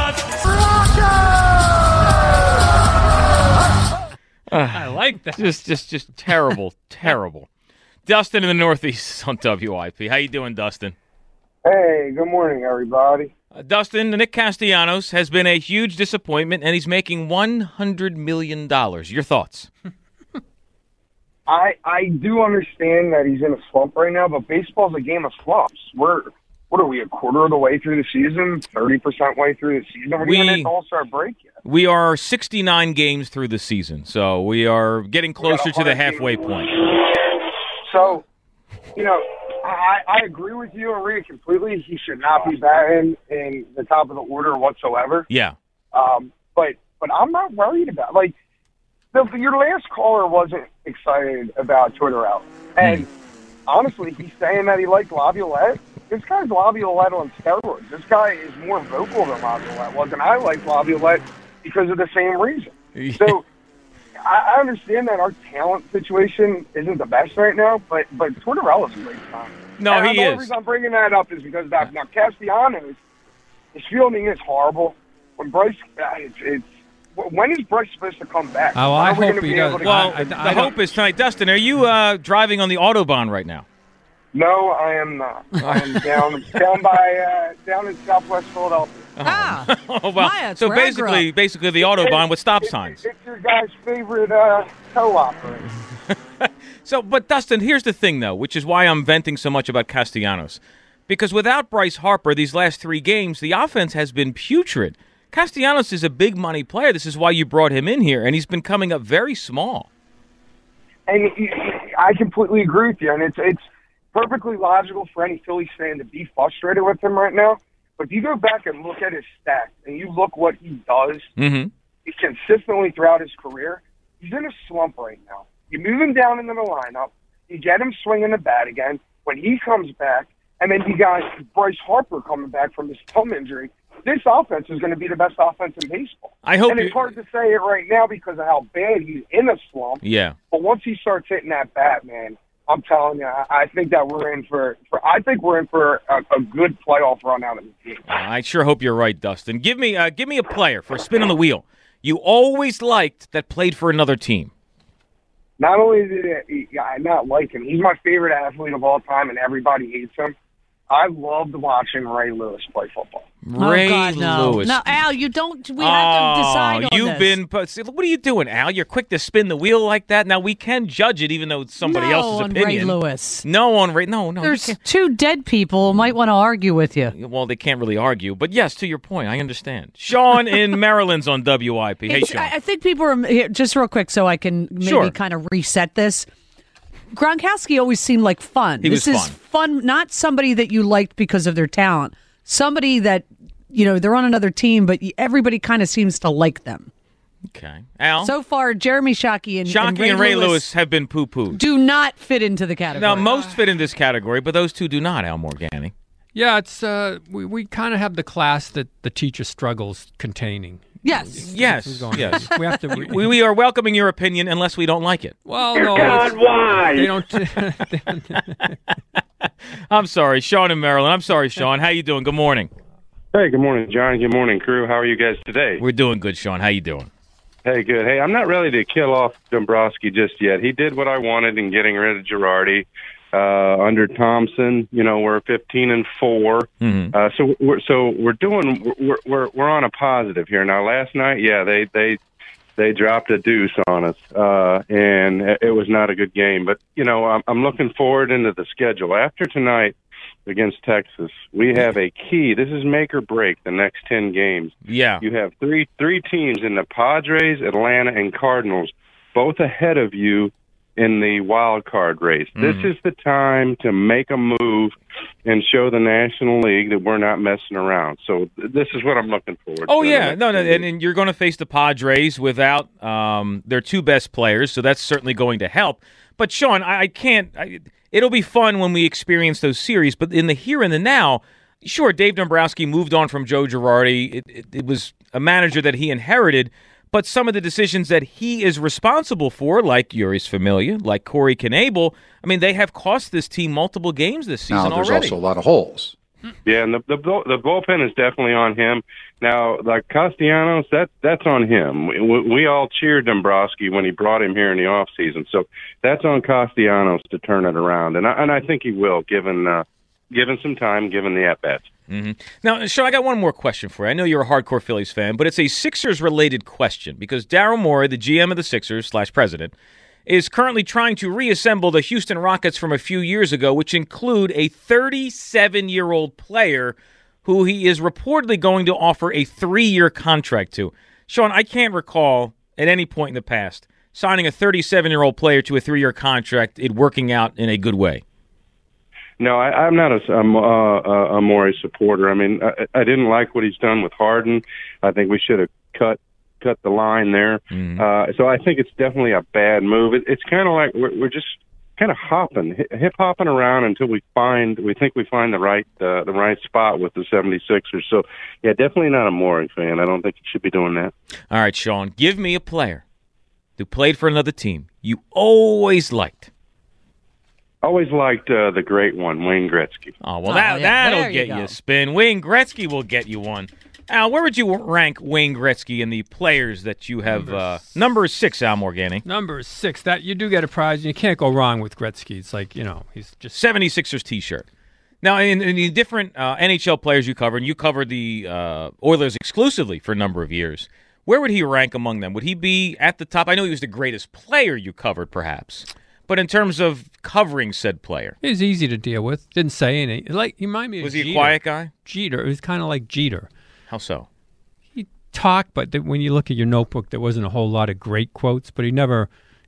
I like that. Just terrible, terrible. Dustin in the Northeast on WIP. How you doing, Dustin? Hey, good morning, everybody. Dustin, Nick Castellanos has been a huge disappointment, and he's making $100 million. Your thoughts? I do understand that he's in a slump right now, but baseball's a game of slumps. What are we, a quarter of the way through the season, 30% way through the season? We're going to hit All-Star break yet. We are 69 games through the season, so we are getting closer to the halfway point. So, I agree with you, Maria, completely. He should not be batting in the top of the order whatsoever. Yeah. But I'm not worried about your last caller wasn't excited about Tortorella. And honestly, he's saying that he liked Laviolette. This guy's Laviolette on steroids. This guy is more vocal than Laviolette was, and I like Laviolette because of the same reason. So I understand that our talent situation isn't the best right now, but Tortorella's a great time. No, and he the is. only reason I'm bringing that up is because now Castellanos, his fielding is horrible. When Bryce, when is Bryce supposed to come back? Oh, I hope he does. Well, the hope is tonight. Dustin, are you driving on the Autobahn right now? No, I am not. I am down in Southwest Philadelphia. Oh, well, so basically the Autobahn with stop signs. It's your guy's favorite co-op. So, but Dustin, here's the thing, though, which is why I'm venting so much about Castellanos. Because without Bryce Harper, these last 3 games, the offense has been putrid. Castellanos is a big money player. This is why you brought him in here, and he's been coming up very small. And I completely agree with you, and it's perfectly logical for any Phillies fan to be frustrated with him right now. But if you go back and look at his stats, and you look what he does, he consistently throughout his career, he's in a slump right now. You move him down into the lineup, you get him swinging the bat again. When he comes back, and then you got Bryce Harper coming back from his thumb injury, this offense is going to be the best offense in baseball. And it's hard to say it right now because of how bad he's in a slump. Yeah. But once he starts hitting that bat, man, I'm telling you, I think that we're in for a good playoff run out of the team. I sure hope you're right, Dustin. Give me a player for a spin on the wheel you always liked that played for another team. Not only did I not like him, he's my favorite athlete of all time, and everybody hates him. I loved watching Ray Lewis play football. Ray Lewis. No, Al, you don't. We have to decide on this. What are you doing, Al? You're quick to spin the wheel like that. Now we can judge it, even though it's somebody else's opinion. Ray Lewis. No on Ray. No. There's 2 dead people who might want to argue with you. Well, they can't really argue, but yes, to your point, I understand. Sean in Maryland's on WIP. Hey, Sean. I think people are here, just real quick, so I can maybe kind of reset this. Gronkowski always seemed like fun. This is fun, not somebody that you liked because of their talent. Somebody that, they're on another team, but everybody kind of seems to like them. Okay. Al? So far, Jeremy Shockey and Ray Lewis have been poo-pooed. Do not fit into the category. Now, most fit in this category, but those 2 do not, Al Morganti. Yeah, it's we kind of have the class that the teacher struggles containing. Yes. We have to. We are welcoming your opinion unless we don't like it. Well, no. God, why? They don't. I'm sorry, Sean in Maryland. I'm sorry, Sean. How you doing? Good morning. Hey, good morning, John. Good morning, crew. How are you guys today? We're doing good, Sean. How you doing? Hey, good. Hey, I'm not ready to kill off Dombrowski just yet. He did what I wanted in getting rid of Girardi. Under Thompson, we're 15-4. So we're on a positive here. Now, last night, they dropped a deuce on us, and it was not a good game. But I'm looking forward into the schedule after tonight against Texas. We have a key. This is make or break the next 10 games. Yeah, you have three teams in the Padres, Atlanta, and Cardinals, both ahead of you in the wild card race. This is the time to make a move and show the National League that we're not messing around. So this is what I'm looking forward to. Oh, yeah. No, and you're going to face the Padres without their two best players, so that's certainly going to help. But, Sean, it'll be fun when we experience those series, but in the here and the now, sure, Dave Dombrowski moved on from Joe Girardi. It was a manager that he inherited, but some of the decisions that he is responsible for, like Uris Familia, like Corey Knebel, they have cost this team multiple games this season there's already. Also a lot of holes. Yeah, and the bullpen is definitely on him. Now, like Castellanos, that's on him. We all cheered Dombrowski when he brought him here in the offseason. So that's on Castellanos to turn it around. And I think he will, given some time, given the at-bats. Mm-hmm. Now, Sean, I got one more question for you. I know you're a hardcore Phillies fan, but it's a Sixers-related question because Daryl Morey, the GM of the Sixers / president, is currently trying to reassemble the Houston Rockets from a few years ago, which include a 37-year-old player who he is reportedly going to offer a 3-year contract to. Sean, I can't recall at any point in the past signing a 37-year-old player to a 3-year contract, it working out in a good way. No, I'm not a Morey supporter. I didn't like what he's done with Harden. I think we should have cut the line there. So I think it's definitely a bad move. It's kind of like we're just kind of hip hopping around until we think we find the right spot with the 76ers. So yeah, definitely not a Morey fan. I don't think you should be doing that. All right, Sean, give me a player who played for another team you always liked. Always liked the great one, Wayne Gretzky. Oh, well, that'll get you a spin. Wayne Gretzky will get you one. Al, where would you rank Wayne Gretzky in the players that you have? Number 6, Al Morgani. Number 6. That you do get a prize. You can't go wrong with Gretzky. It's like, he's just 76ers T-shirt. Now, in the different NHL players you covered, and you covered the Oilers exclusively for a number of years, where would he rank among them? Would he be at the top? I know he was the greatest player you covered, perhaps. But in terms of covering said player, he was easy to deal with. Didn't say anything. Like, he reminded me of Was Jeter. He a quiet guy? Jeter. It was kind of like Jeter. How so? He talked, but when you look at your notebook, there wasn't a whole lot of great quotes. But he never.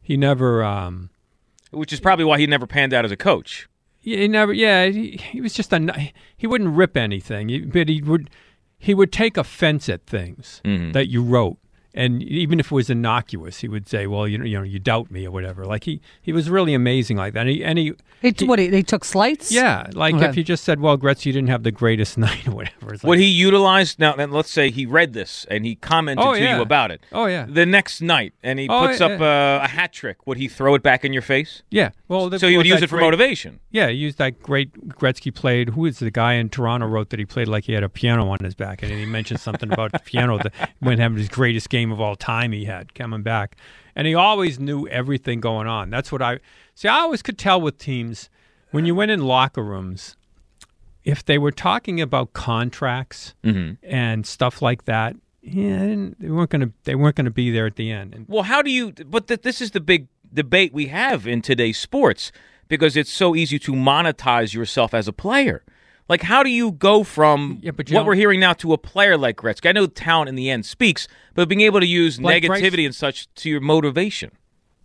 Which is probably why he never panned out as a coach. He never. Yeah, he was just he wouldn't rip anything, but he would take offense at things that you wrote. And even if it was innocuous, he would say, "Well, you doubt me or whatever." Like he was really amazing like that. They took slights. Yeah, like if you just said, "Well, Gretzky didn't have the greatest night" or whatever. Would he utilize now? Then let's say he read this and he commented to you about it. Oh yeah. The next night, and he puts up a hat trick. Would he throw it back in your face? Yeah. Well, so he would use it for motivation. Yeah, he used that great Gretzky played. Who is the guy in Toronto wrote that he played like he had a piano on his back, and he mentioned something about the piano that when having his greatest game of all time he had coming back, and he always knew everything going on. That's what I always could tell with teams when you went in locker rooms if they were talking about contracts and stuff like that. Yeah, they weren't going to be there at the end. And, well, how do you? But this is the big debate we have in today's sports because it's so easy to monetize yourself as a player. Like, how do you go from what we're hearing now to a player like Gretzky? I know talent in the end speaks, but being able to use negativity and such to your motivation.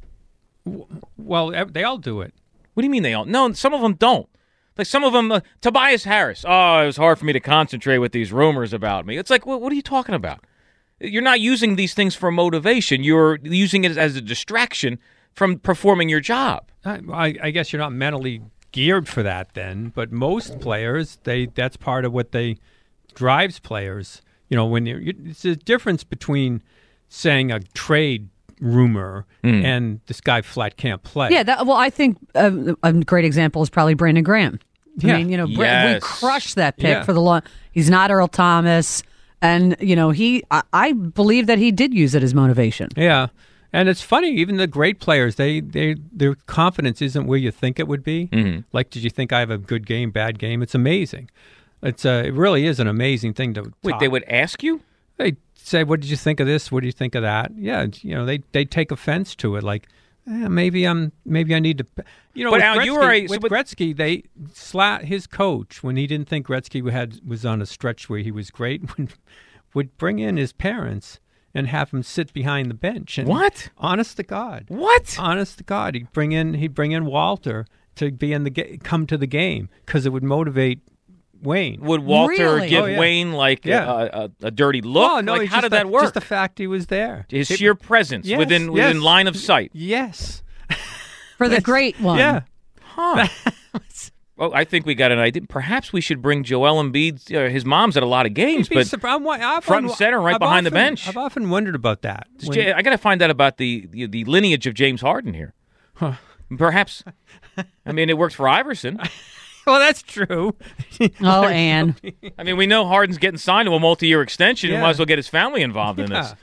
Well, they all do it. What do you mean they all? No, some of them don't. Like some of them, Tobias Harris. Oh, it was hard for me to concentrate with these rumors about me. It's like, what are you talking about? You're not using these things for motivation. You're using it as a distraction from performing your job. I guess you're not mentally geared for that then, but most players, that's part of what drives players. When it's a difference between saying a trade rumor and this guy flat can't play. Yeah, I think a great example is probably Brandon Graham. Yeah. I mean, we crushed that pick for the long. He's not Earl Thomas, and I believe that he did use it as motivation. Yeah. And it's funny, even the great players, their confidence isn't where you think it would be. Mm-hmm. Like, did you think I have a good game, bad game? It's amazing. It really is an amazing thing to Wait, talk. they would ask you? They say, what did you think of this? What do you think of that? Yeah, they take offense to it. Like, maybe I need to. But with Al, Gretzky, Gretzky, his coach, when he didn't think Gretzky was on a stretch where he was great, would bring in his parents and have him sit behind the bench. And what? Honest to God. What? Honest to God. He'd bring in Walter to be come to the game because it would motivate Wayne. Would Walter give Wayne a dirty look? Oh, no, how did that work? Just the fact he was there. His sheer presence within line of sight. Yes. For the great one. Yeah. Huh. Well, I think we got an idea. Perhaps we should bring Joel Embiid. His mom's at a lot of games, but front and center, behind the bench. I've often wondered about that. I got to find out about the lineage of James Harden here. Huh. Perhaps. I mean, it worked for Iverson. Well, that's true. Oh, Ann. I mean, we know Harden's getting signed to a multi-year extension. Yeah. We might as well get his family involved in this.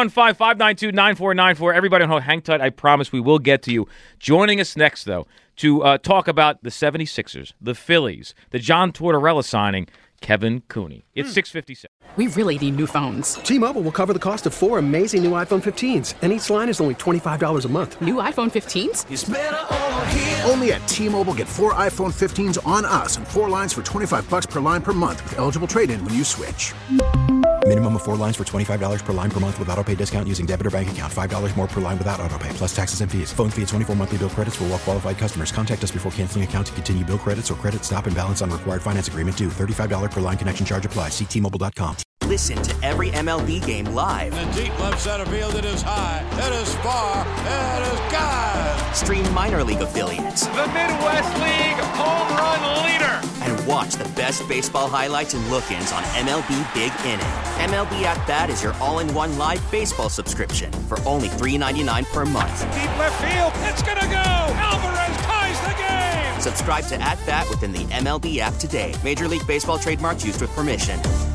215-592-9494. Everybody on hold, hang tight. I promise we will get to you. Joining us next, though, to talk about the 76ers, the Phillies, the John Tortorella signing, Kevin Cooney. It's 6:57. We really need new phones. T-Mobile will cover the cost of 4 amazing new iPhone 15s, and each line is only $25 a month. New iPhone 15s? It's better over here. Only at T-Mobile, get 4 iPhone 15s on us and 4 lines for $25 per line per month with eligible trade-in when you switch. Minimum of 4 lines for $25 per line per month with autopay discount using debit or bank account. $5 more per line without autopay, plus taxes and fees. Phone fee at 24 monthly bill credits for well-qualified customers. Contact us before canceling account to continue bill credits or credit stop and balance on required finance agreement due. $35 per line connection charge applies. See T-Mobile.com. Listen to every MLB game live. In the deep left center field, it is high, it is far, it is gone. Stream minor league affiliates. The Midwest League home run leader. And watch the best baseball highlights and look-ins on MLB Big Inning. MLB At Bat is your all-in-one live baseball subscription for only $3.99 per month. Deep left field, it's gonna go. Alvarez ties the game. Subscribe to At Bat within the MLB app today. Major League Baseball trademarks used with permission.